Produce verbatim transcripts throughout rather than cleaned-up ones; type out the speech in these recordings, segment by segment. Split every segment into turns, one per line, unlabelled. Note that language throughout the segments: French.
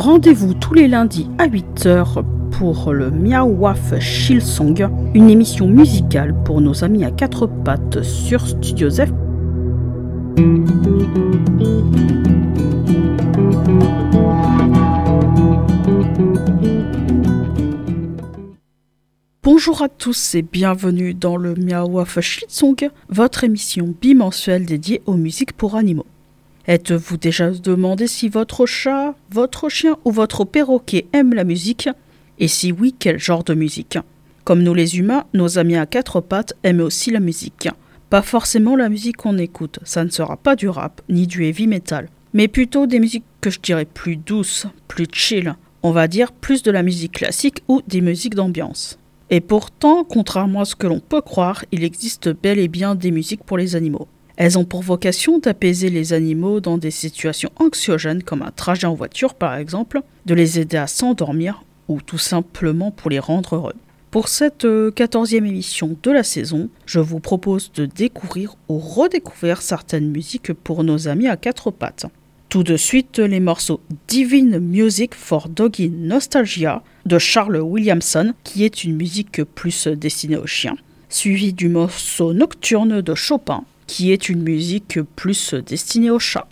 Rendez-vous tous les lundis à huit heures pour le Miao Waf Shilsong, une émission musicale pour nos amis à quatre pattes sur Studio Zef. Bonjour à tous et bienvenue dans le Miao Waf Shilsong, votre émission bimensuelle dédiée aux musiques pour animaux. Êtes-vous déjà demandé si votre chat, votre chien ou votre perroquet aime la musique? Et si oui, quel genre de musique? Comme nous les humains, nos amis à quatre pattes aiment aussi la musique. Pas forcément la musique qu'on écoute, ça ne sera pas du rap ni du heavy metal, mais plutôt des musiques que je dirais plus douces, plus chill, on va dire plus de la musique classique ou des musiques d'ambiance. Et pourtant, contrairement à ce que l'on peut croire, il existe bel et bien des musiques pour les animaux. Elles ont pour vocation d'apaiser les animaux dans des situations anxiogènes comme un trajet en voiture par exemple, de les aider à s'endormir ou tout simplement pour les rendre heureux. Pour cette quatorzième émission de la saison, je vous propose de découvrir ou redécouvrir certaines musiques pour nos amis à quatre pattes. Tout de suite, les morceaux Divine Music for Doggy Nostalgia de Charles Williamson, qui est une musique plus destinée aux chiens, suivi du morceau Nocturne de Chopin, qui est une musique plus destinée aux chats.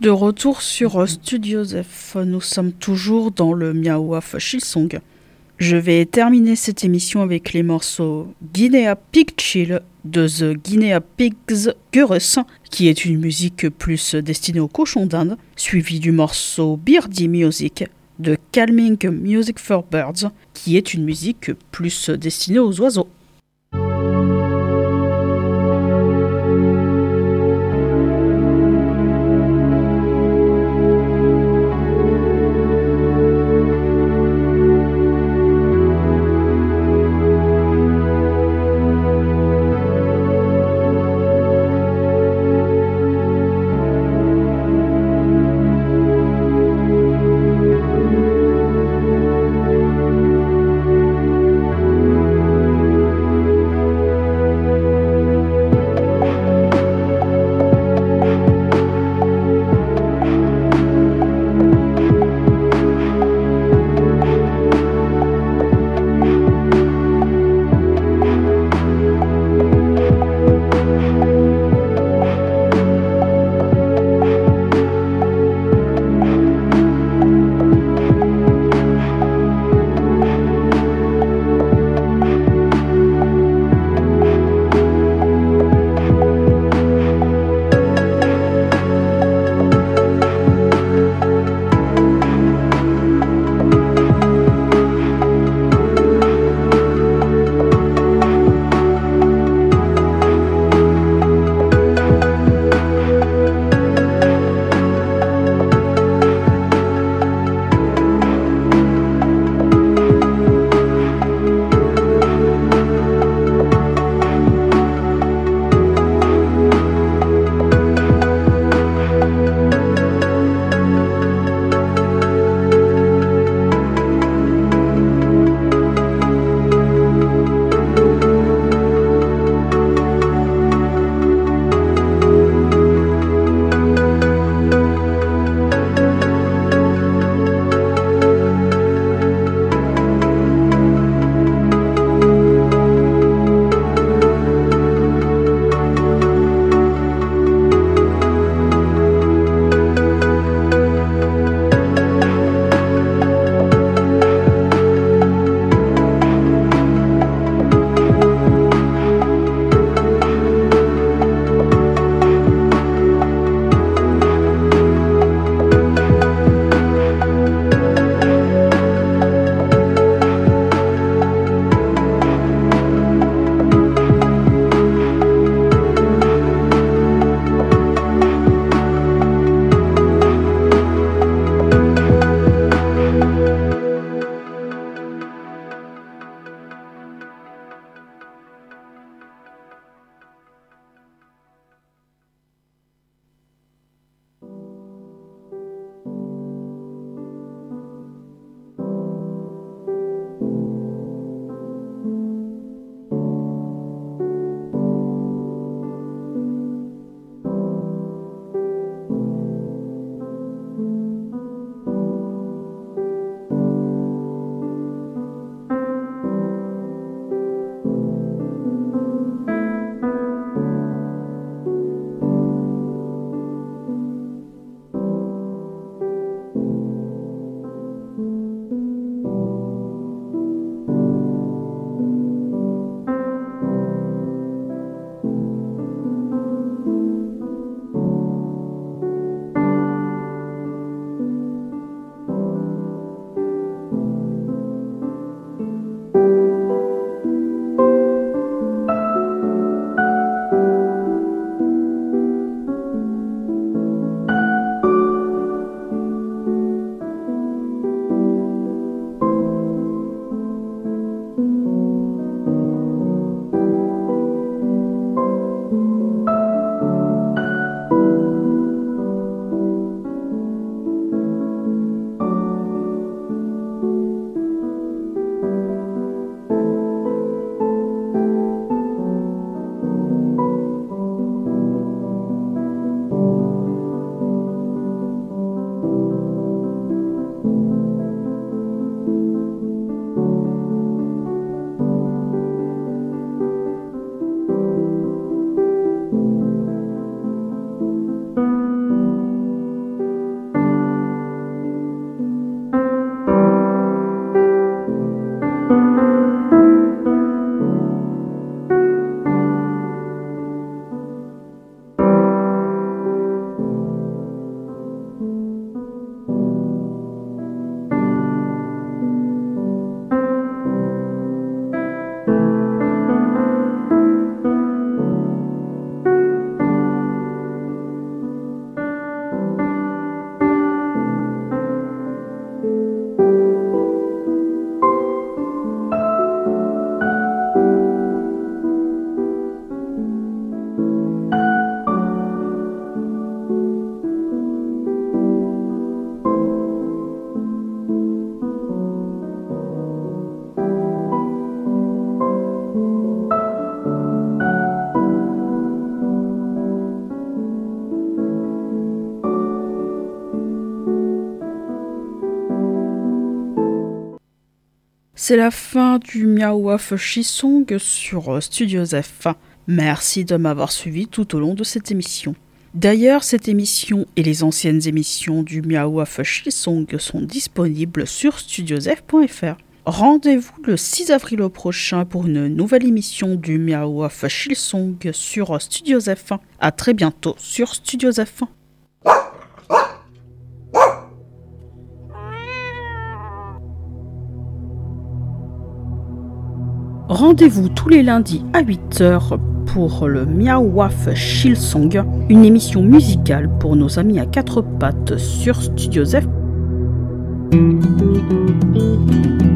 De retour sur euh, Studio F, nous sommes toujours dans le Miao of Shilsong. Je vais terminer cette émission avec les morceaux Guinea Pig Chill de The Guinea Pigs Chorus, qui est une musique plus destinée aux cochons d'Inde, suivi du morceau Birdie Music de Calming Music for Birds, qui est une musique plus destinée aux oiseaux. C'est la fin du Miaouf Shisong sur Studio F. Merci de m'avoir suivi tout au long de cette émission. D'ailleurs, cette émission et les anciennes émissions du Miaouf Shisong sont disponibles sur studiosf point f r. Rendez-vous le six avril prochain pour une nouvelle émission du Miaouf Shisong sur Studio F. À très bientôt sur Studio F. Rendez-vous tous les lundis à huit heures pour le Miaouf Shisong, une émission musicale pour nos amis à quatre pattes sur Studio F.